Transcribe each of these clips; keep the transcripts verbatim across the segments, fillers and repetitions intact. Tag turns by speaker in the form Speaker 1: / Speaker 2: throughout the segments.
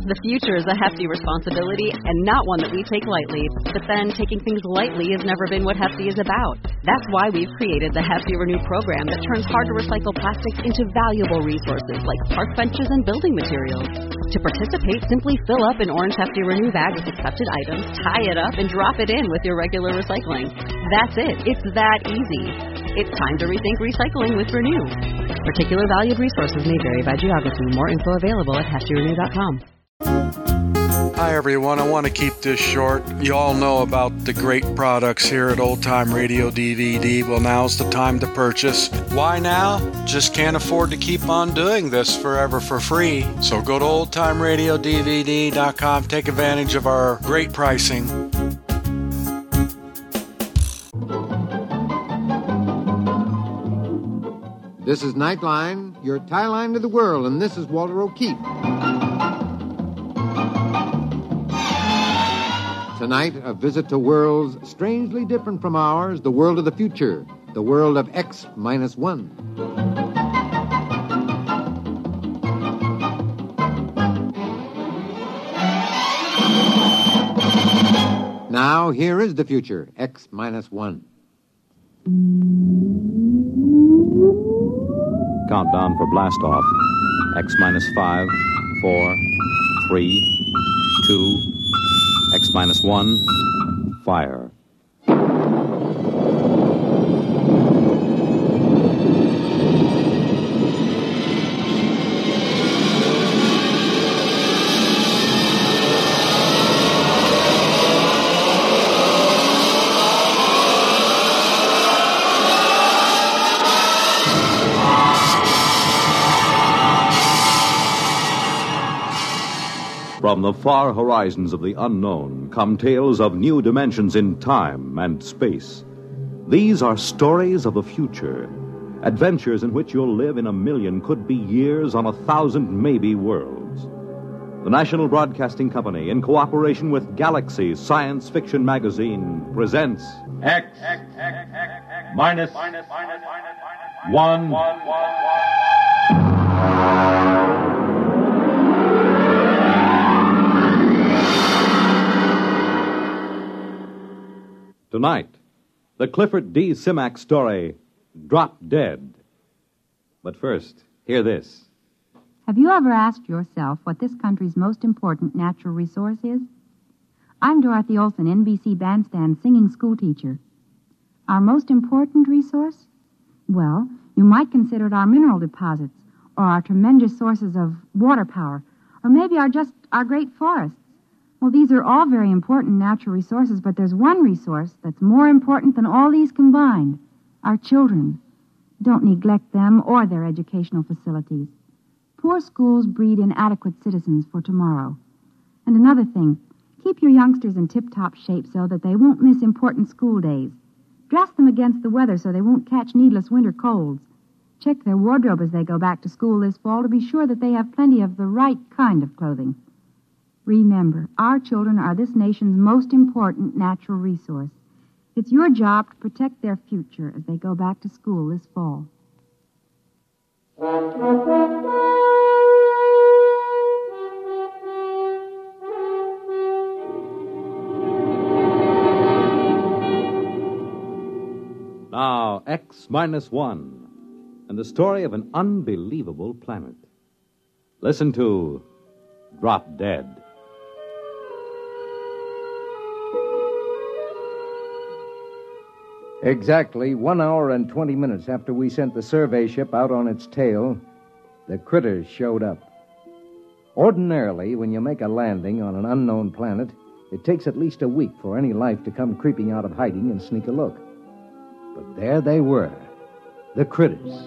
Speaker 1: The future is a hefty responsibility and not one that we take lightly. But then, taking things lightly has never been what Hefty is about. That's why we've created the Hefty Renew program that turns hard-to-recycle plastics into valuable resources like park benches and building materials. To participate, simply fill up an orange Hefty Renew bag with accepted items, tie it up, and drop it in with your regular recycling. That's it. It's that easy. It's time to rethink recycling with Renew. Particular valued resources may vary by geography. More info available at hefty renew dot com.
Speaker 2: Hi everyone, I want to keep this short. You all know about the great products here at Old Time Radio D V D. Well, now's the time to purchase. Why now? Just can't afford to keep on doing this forever for free. So go to old time radio d v d dot com, take advantage of our great pricing.
Speaker 3: This is Nightline, your tie line to the world, and this is Walter O'Keefe. Tonight, a visit to worlds strangely different from ours, the world of the future, the world of X minus one. Now, here is the future, X minus one.
Speaker 4: Countdown for blast off. X minus five, four, three, two, X minus one, fire. From the far horizons of the unknown come tales of new dimensions in time and space. These are stories of the future, adventures in which you'll live in a million, could be years, on a thousand maybe worlds. The National Broadcasting Company, in cooperation with Galaxy Science Fiction Magazine, presents
Speaker 5: X, X, X, X, X minus, minus, minus, one. one, one, one.
Speaker 4: Tonight, the Clifford D. Simak story, Drop Dead. But first, hear this.
Speaker 6: Have you ever asked yourself what this country's most important natural resource is? I'm Dorothy Olson, N B C Bandstand singing schoolteacher. Our most important resource? Well, you might consider it our mineral deposits, or our tremendous sources of water power, or maybe our just our great forests. Well, these are all very important natural resources, but there's one resource that's more important than all these combined: our children. Don't neglect them or their educational facilities. Poor schools breed inadequate citizens for tomorrow. And another thing, keep your youngsters in tip-top shape so that they won't miss important school days. Dress them against the weather so they won't catch needless winter colds. Check their wardrobe as they go back to school this fall to be sure that they have plenty of the right kind of clothing. Remember, our children are this nation's most important natural resource. It's your job to protect their future as they go back to school this fall.
Speaker 4: Now, X minus one, and the story of an unbelievable planet. Listen to Drop Dead.
Speaker 3: Exactly one hour and twenty minutes after we sent the survey ship out on its tail, the critters showed up. Ordinarily, when you make a landing on an unknown planet, it takes at least a week for any life to come creeping out of hiding and sneak a look. But there they were, the critters.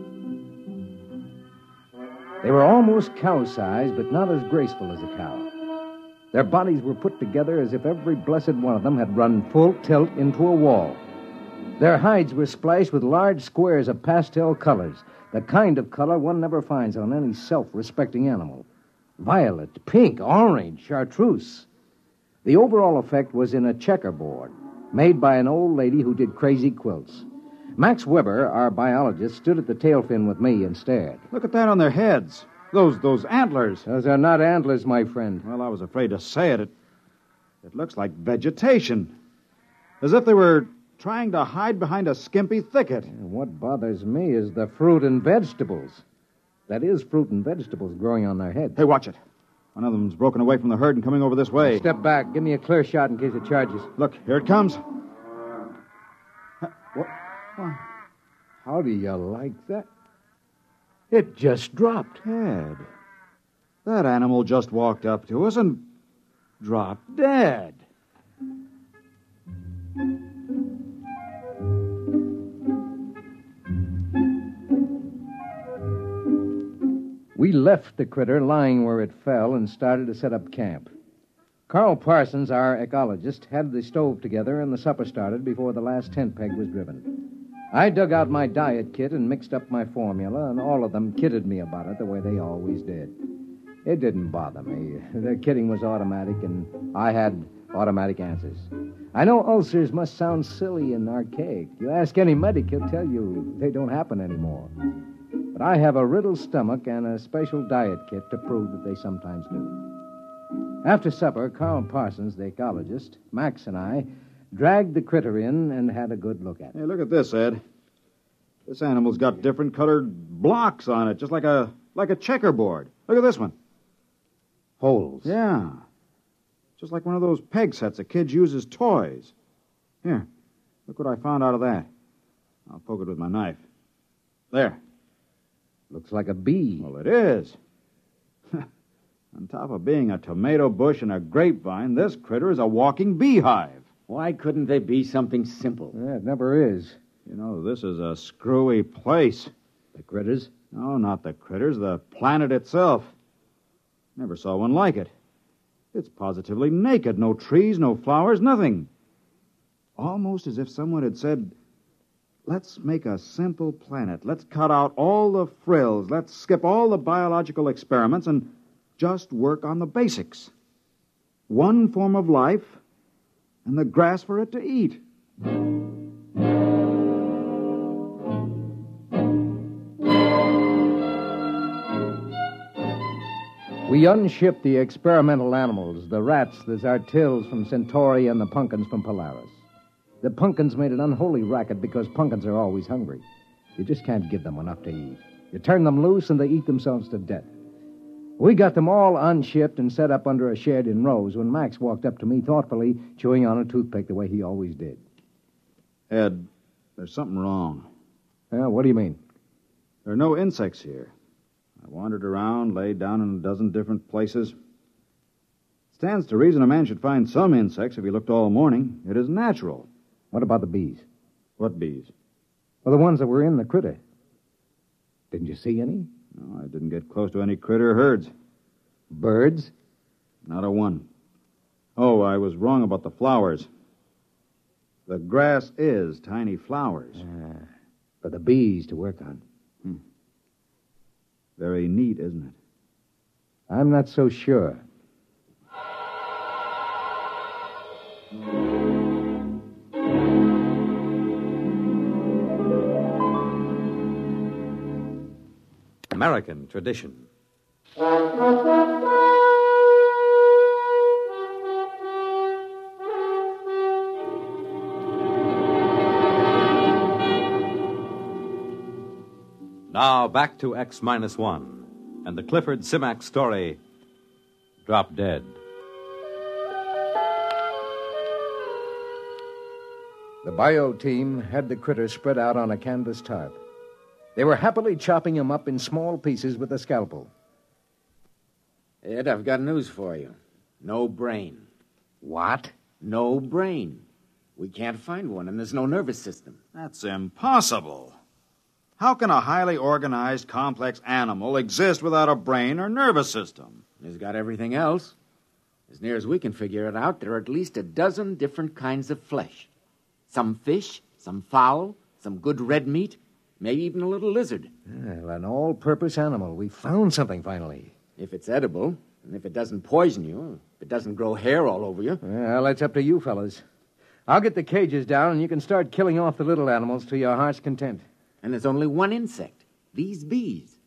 Speaker 3: They were almost cow-sized, but not as graceful as a cow. Their bodies were put together as if every blessed one of them had run full tilt into a wall. Their hides were splashed with large squares of pastel colors, the kind of color one never finds on any self-respecting animal. Violet, pink, orange, chartreuse. The overall effect was in a checkerboard, made by an old lady who did crazy quilts. Max Weber, our biologist, stood at the tail fin with me and stared.
Speaker 7: Look at that on their heads. Those those antlers.
Speaker 3: Those are not antlers, my friend.
Speaker 7: Well, I was afraid to say it. It, it looks like vegetation. As if they were trying to hide behind a skimpy thicket.
Speaker 3: And what bothers me is the fruit and vegetables. That is fruit and vegetables growing on their heads.
Speaker 7: Hey, watch it. One of them's broken away from the herd and coming over this way.
Speaker 3: Step back. Give me a clear shot in case it charges.
Speaker 7: Look, here it comes. What? What?
Speaker 3: How do you like that? It just dropped.
Speaker 7: Ted, that animal just walked up to us and dropped dead.
Speaker 3: We left the critter lying where it fell and started to set up camp. Carl Parsons, our ecologist, had the stove together and the supper started before the last tent peg was driven. I dug out my diet kit and mixed up my formula, and all of them kidded me about it the way they always did. It didn't bother me. Their kidding was automatic, and I had automatic answers. I know ulcers must sound silly and archaic. You ask any medic, he'll tell you they don't happen anymore. But I have a riddled stomach and a special diet kit to prove that they sometimes do. After supper, Carl Parsons, the ecologist, Max, and I dragged the critter in and had a good look at it.
Speaker 7: Hey, look at this, Ed. This animal's got different colored blocks on it, just like a like a checkerboard. Look at this one.
Speaker 3: Holes.
Speaker 7: Yeah. Just like one of those peg sets that kids use as toys. Here, look what I found out of that. I'll poke it with my knife. There.
Speaker 3: Looks like a bee.
Speaker 7: Well, it is. On top of being a tomato bush and a grapevine, this critter is a walking beehive.
Speaker 8: Why couldn't they be something simple?
Speaker 3: Yeah, it never is.
Speaker 7: You know, this is a screwy place.
Speaker 3: The critters?
Speaker 7: No, not the critters, the planet itself. Never saw one like it. It's positively naked. No trees, no flowers, nothing. Almost as if someone had said, let's make a simple planet. Let's cut out all the frills. Let's skip all the biological experiments and just work on the basics. One form of life and the grass for it to eat.
Speaker 3: We unshipped the experimental animals, the rats, the zartils from Centauri, and the pumpkins from Polaris. The pumpkins made an unholy racket because pumpkins are always hungry. You just can't give them enough to eat. You turn them loose and they eat themselves to death. We got them all unshipped and set up under a shed in rows when Max walked up to me thoughtfully, chewing on a toothpick the way he always did.
Speaker 7: Ed, there's something wrong.
Speaker 3: Yeah, what do you mean?
Speaker 7: There are no insects here. I wandered around, laid down in a dozen different places. Stands to reason a man should find some insects if he looked all morning. It is natural.
Speaker 3: What about the bees?
Speaker 7: What bees?
Speaker 3: Well, the ones that were in the critter. Didn't you see any?
Speaker 7: No, I didn't get close to any critter herds.
Speaker 3: Birds?
Speaker 7: Not a one. Oh, I was wrong about the flowers. The grass is tiny flowers.
Speaker 3: Uh, for the bees to work on.
Speaker 7: Hmm. Very neat, isn't it?
Speaker 3: I'm not so sure.
Speaker 4: American tradition. Now back to X minus one and the Clifford Simak story, Drop Dead.
Speaker 3: The bio team had the critter spread out on a canvas tarp. They were happily chopping him up in small pieces with a scalpel.
Speaker 8: Ed, I've got news for you. No brain.
Speaker 3: What?
Speaker 8: No brain. We can't find one, and there's no nervous system.
Speaker 7: That's impossible. How can a highly organized, complex animal exist without a brain or nervous system?
Speaker 8: He's got everything else. As near as we can figure it out, there are at least a dozen different kinds of flesh. Some fish, some fowl, some good red meat, maybe even a little lizard.
Speaker 3: Well, an all-purpose animal. We found something finally.
Speaker 8: If it's edible, and if it doesn't poison you, if it doesn't grow hair all over you.
Speaker 3: Well, that's up to you fellas. I'll get the cages down, and you can start killing off the little animals to your heart's content.
Speaker 8: And there's only one insect, these bees.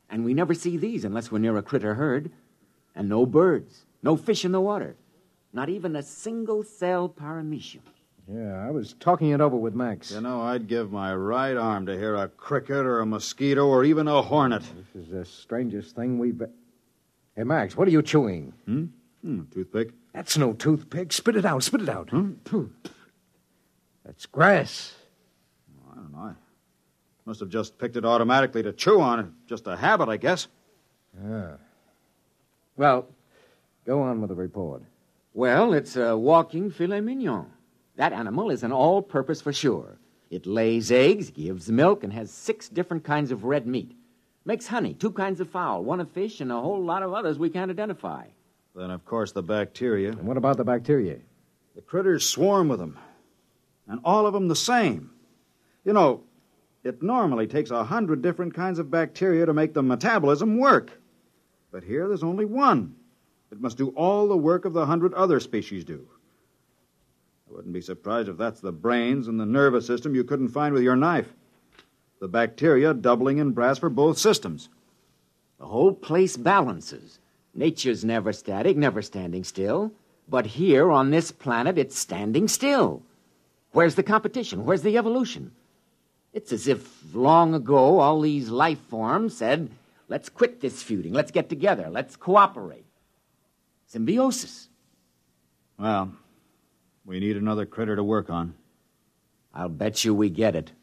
Speaker 8: And we never see these unless we're near a critter herd. And no birds, no fish in the water. Not even a single-cell paramecium.
Speaker 3: Yeah, I was talking it over with Max.
Speaker 7: You know, I'd give my right arm to hear a cricket or a mosquito or even a hornet.
Speaker 3: This is the strangest thing we've... Hey, Max, what are you chewing?
Speaker 7: Hmm? Hmm, toothpick.
Speaker 3: That's no toothpick. Spit it out, spit it out.
Speaker 7: Hmm?
Speaker 3: That's grass.
Speaker 7: Well, I don't know. I must have just picked it automatically to chew on. Just a habit, I guess.
Speaker 3: Ah. Well, go on with the report.
Speaker 8: Well, it's a walking filet mignon. That animal is an all-purpose for sure. It lays eggs, gives milk, and has six different kinds of red meat. Makes honey, two kinds of fowl, one of fish, and a whole lot of others we can't identify.
Speaker 7: Then, of course, the bacteria.
Speaker 3: And what about the bacteria?
Speaker 7: The critters swarm with them. And all of them the same. You know, it normally takes a hundred different kinds of bacteria to make the metabolism work. But here there's only one. It must do all the work of the hundred other species do. I wouldn't be surprised if that's the brains and the nervous system you couldn't find with your knife. The bacteria doubling in brass for both systems.
Speaker 8: The whole place balances. Nature's never static, never standing still. But here on this planet, it's standing still. Where's the competition? Where's the evolution? It's as if long ago all these life forms said, let's quit this feuding, let's get together, let's cooperate. Symbiosis.
Speaker 7: Well, we need another critter to work on.
Speaker 8: I'll bet you we get it.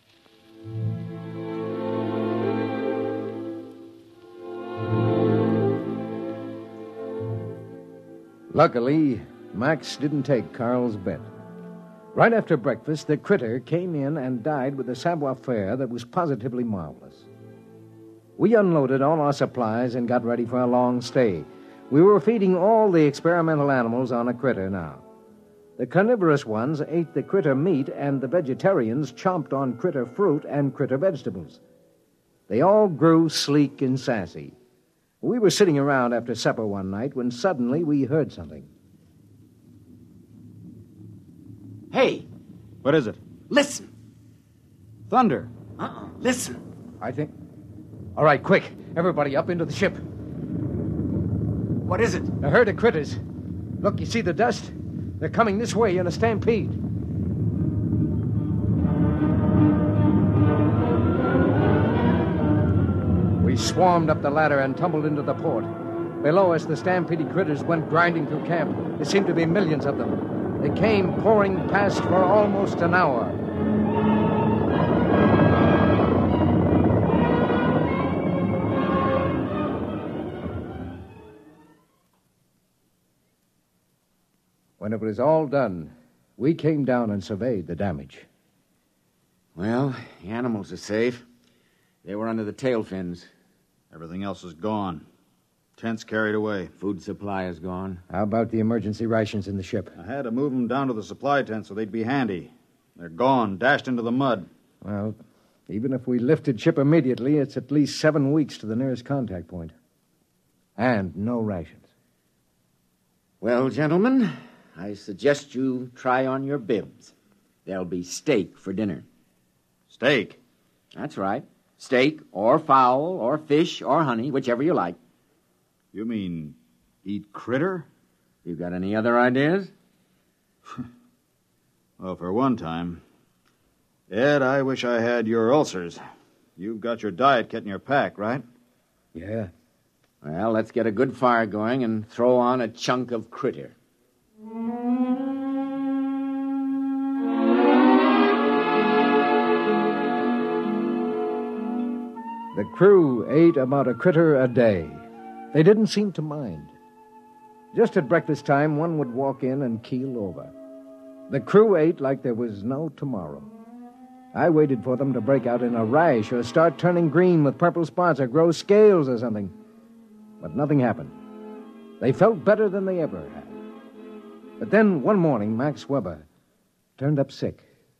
Speaker 3: Luckily, Max didn't take Carl's bet. Right after breakfast, the critter came in and died with a savoir-faire that was positively marvelous. We unloaded all our supplies and got ready for a long stay. We were feeding all the experimental animals on a critter now. The carnivorous ones ate the critter meat, and the vegetarians chomped on critter fruit and critter vegetables. They all grew sleek and sassy. We were sitting around after supper one night when suddenly we heard something.
Speaker 8: Hey!
Speaker 7: What is it?
Speaker 8: Listen!
Speaker 7: Thunder.
Speaker 8: Uh-uh. Listen.
Speaker 3: I think... All right, quick. Everybody up into the ship.
Speaker 8: What is it?
Speaker 3: A herd of critters. Look, you see the dust? They're coming this way in a stampede. We swarmed up the ladder and tumbled into the port. Below us, the stampeded critters went grinding through camp. There seemed to be millions of them. They came pouring past for almost an hour. When it was all done, we came down and surveyed the damage.
Speaker 8: Well, the animals are safe. They were under the tail fins.
Speaker 7: Everything else is gone. Tents carried away.
Speaker 8: Food supply is gone.
Speaker 3: How about the emergency rations in the ship?
Speaker 7: I had to move them down to the supply tent so they'd be handy. They're gone, dashed into the mud.
Speaker 3: Well, even if we lifted ship immediately, it's at least seven weeks to the nearest contact point. And no rations.
Speaker 8: Well, gentlemen, I suggest you try on your bibs. There'll be steak for dinner.
Speaker 7: Steak?
Speaker 8: That's right. Steak or fowl or fish or honey, whichever you like.
Speaker 7: You mean eat critter?
Speaker 8: You got any other ideas?
Speaker 7: Well, for one time. Ed, I wish I had your ulcers. You've got your diet kit in your pack, right?
Speaker 3: Yeah.
Speaker 8: Well, let's get a good fire going and throw on a chunk of critter.
Speaker 3: The crew ate about a critter a day. They didn't seem to mind. Just at breakfast time, one would walk in and keel over. The crew ate like there was no tomorrow. I waited for them to break out in a rash or start turning green with purple spots or grow scales or something. But nothing happened. They felt better than they ever had. But then one morning, Max Weber turned up sick.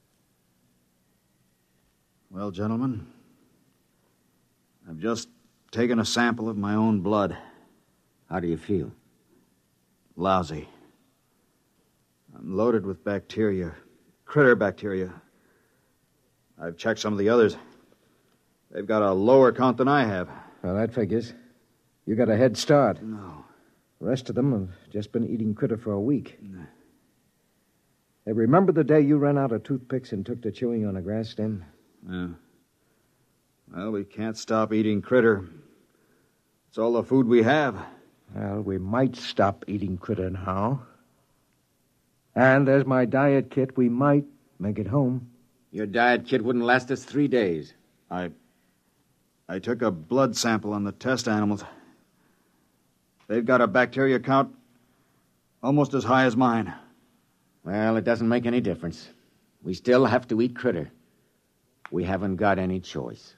Speaker 7: Well, gentlemen, I've just taken a sample of my own blood.
Speaker 8: How do you feel?
Speaker 7: Lousy. I'm loaded with bacteria, critter bacteria. I've checked some of the others. They've got a lower count than I have.
Speaker 3: Well, that figures. You got a head start.
Speaker 7: No.
Speaker 3: The rest of them have just been eating critter for a week. No. Hey, remember the day you ran out of toothpicks and took to chewing on a grass stem?
Speaker 7: Yeah. Well, we can't stop eating critter. It's all the food we have.
Speaker 3: Well, we might stop eating critter now. And there's my diet kit. We might make it home.
Speaker 8: Your diet kit wouldn't last us three days.
Speaker 7: I... I took a blood sample on the test animals. They've got a bacteria count almost as high as mine.
Speaker 8: Well, it doesn't make any difference. We still have to eat critter. We haven't got any choice.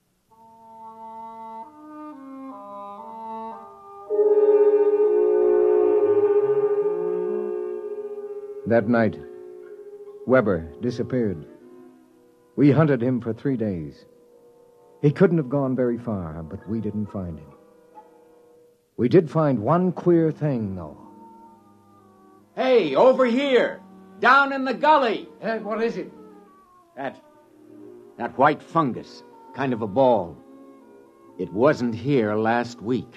Speaker 3: That night, Weber disappeared. We hunted him for three days. He couldn't have gone very far, but we didn't find him. We did find one queer thing, though.
Speaker 8: Hey, over here! Down in the gully!
Speaker 3: Hey, what is it?
Speaker 8: That... that white fungus. Kind of a ball. It wasn't here last week.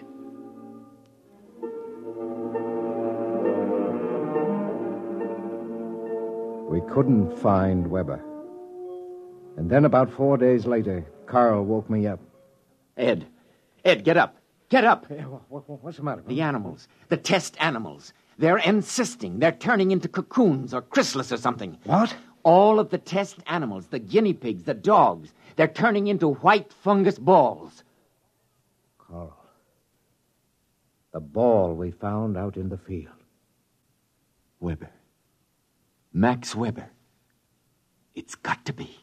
Speaker 3: We couldn't find Weber. And then about four days later, Carl woke me up.
Speaker 8: Ed. Ed, get up. Get up.
Speaker 3: Hey, what, what, what's the matter?
Speaker 8: The animals. The test animals. They're encysting. They're turning into cocoons or chrysalis or something.
Speaker 3: What?
Speaker 8: All of the test animals, the guinea pigs, the dogs, they're turning into white fungus balls.
Speaker 3: Carl. The ball we found out in the field.
Speaker 8: Weber. Max Weber. It's got to be.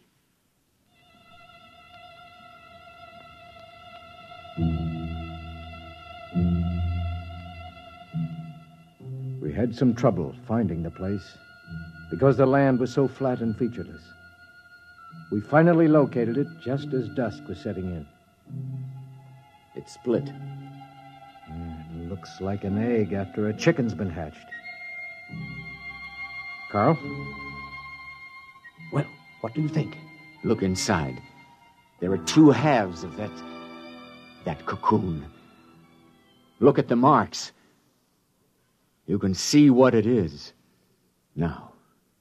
Speaker 3: We had some trouble finding the place because the land was so flat and featureless. We finally located it just as dusk was setting in.
Speaker 8: It split.
Speaker 3: It looks like an egg after a chicken's been hatched. Carl?
Speaker 8: Well, what do you think? Look inside. There are two halves of that... that cocoon. Look at the marks. You can see what it is. Now.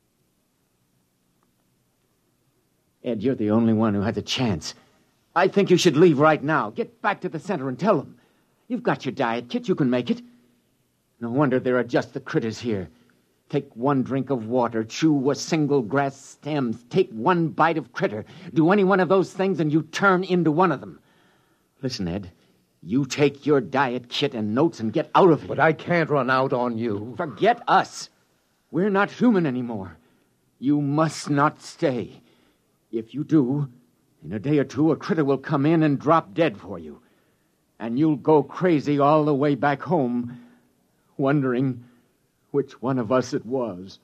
Speaker 8: Ed, you're the only one who has a chance. I think you should leave right now. Get back to the center and tell them. You've got your diet kit. You can make it. No wonder there are just the critters here. Take one drink of water, chew a single grass stem, take one bite of critter. Do any one of those things and you turn into one of them. Listen, Ed, you take your diet kit and notes and get out of here.
Speaker 3: But I can't run out on you.
Speaker 8: Forget us. We're not human anymore. You must not stay. If you do, in a day or two, a critter will come in and drop dead for you. And you'll go crazy all the way back home, wondering which one of us it was.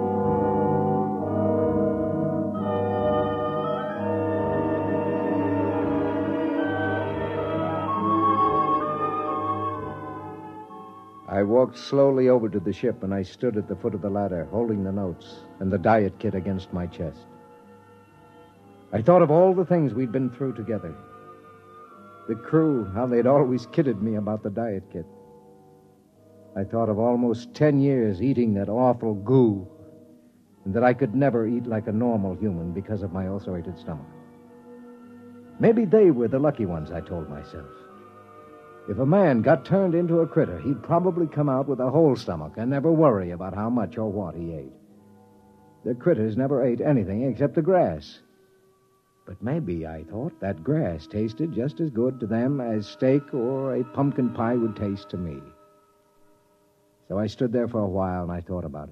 Speaker 3: I walked slowly over to the ship, and I stood at the foot of the ladder, holding the notes and the diet kit against my chest. I thought of all the things we'd been through together. The crew, how they'd always kidded me about the diet kit. I thought of almost ten years eating that awful goo, and that I could never eat like a normal human because of my ulcerated stomach. Maybe they were the lucky ones, I told myself. If a man got turned into a critter, he'd probably come out with a whole stomach and never worry about how much or what he ate. The critters never ate anything except the grass. But maybe, I thought, that grass tasted just as good to them as steak or a pumpkin pie would taste to me. So I stood there for a while and I thought about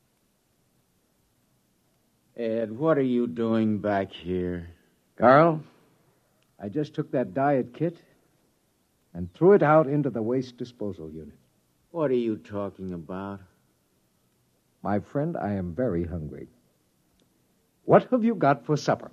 Speaker 3: it.
Speaker 8: Ed, what are you doing back here?
Speaker 3: Carl, I just took that diet kit and threw it out into the waste disposal unit.
Speaker 8: What are you talking about?
Speaker 3: My friend, I am very hungry. What have you got for supper?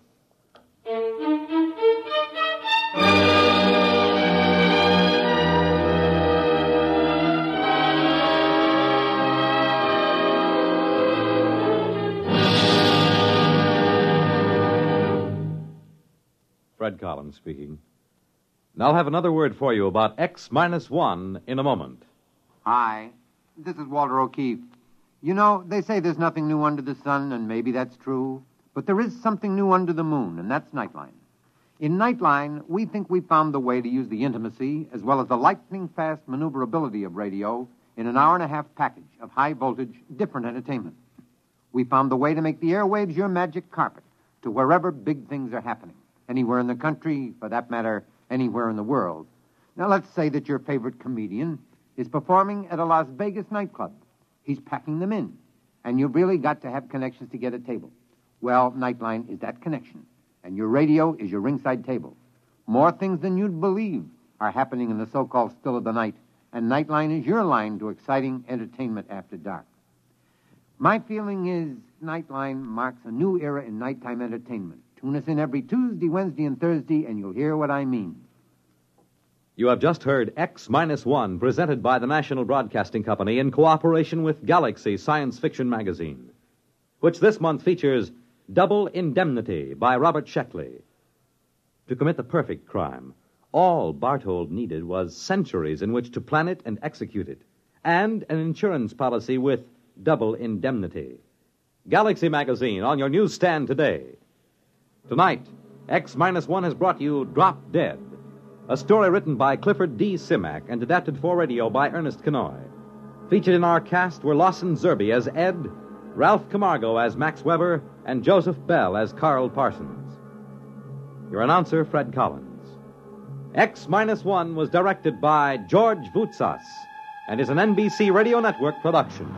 Speaker 4: Fred Collins speaking. And I'll have another word for you about X minus one in a moment.
Speaker 9: Hi, this is Walter O'Keefe. You know, they say there's nothing new under the sun, and maybe that's true. But there is something new under the moon, and that's Nightline. In Nightline, we think we found the way to use the intimacy as well as the lightning-fast maneuverability of radio in an hour-and-a-half package of high-voltage, different entertainment. We found the way to make the airwaves your magic carpet to wherever big things are happening, anywhere in the country, for that matter, anywhere in the world. Now, let's say that your favorite comedian is performing at a Las Vegas nightclub. He's packing them in, and you've really got to have connections to get a table. Well, Nightline is that connection, and your radio is your ringside table. More things than you'd believe are happening in the so-called still of the night, and Nightline is your line to exciting entertainment after dark. My feeling is Nightline marks a new era in nighttime entertainment. Tune us in every Tuesday, Wednesday, and Thursday, and you'll hear what I mean.
Speaker 4: You have just heard X minus one, presented by the National Broadcasting Company in cooperation with Galaxy Science Fiction Magazine, which this month features Double Indemnity by Robert Sheckley. To commit the perfect crime, all Barthold needed was centuries in which to plan it and execute it, and an insurance policy with double indemnity. Galaxy Magazine on your newsstand today. Tonight, X minus one has brought you Drop Dead, a story written by Clifford D. Simak and adapted for radio by Ernest Kenoy. Featured in our cast were Lawson Zerbe as Ed, Ralph Camargo as Max Weber, and Joseph Bell as Carl Parsons. Your announcer, Fred Collins. X minus one was directed by George Voutsas and is an N B C Radio Network production.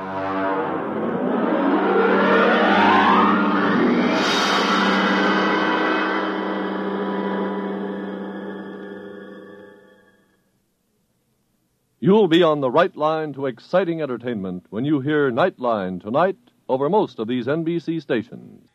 Speaker 10: You'll be on the right line to exciting entertainment when you hear Nightline tonight over most of these N B C stations.